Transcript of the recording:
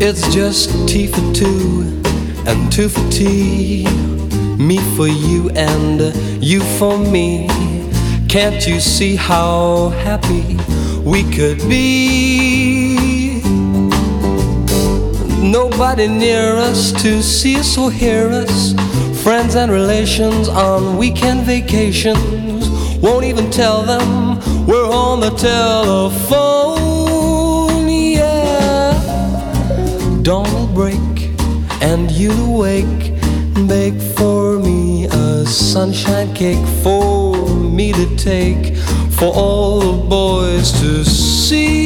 It's just tea for two and two for tea. Me for you and you for me. Can't you see how happy we could be? Nobody near us to see us or hear us. Friends and relations on weekend vacations won't even tell them we're on the telephone. Yeah, dawn will break and you'll awake. Bake for me a sunshine cake for me to take, for all the boys to see.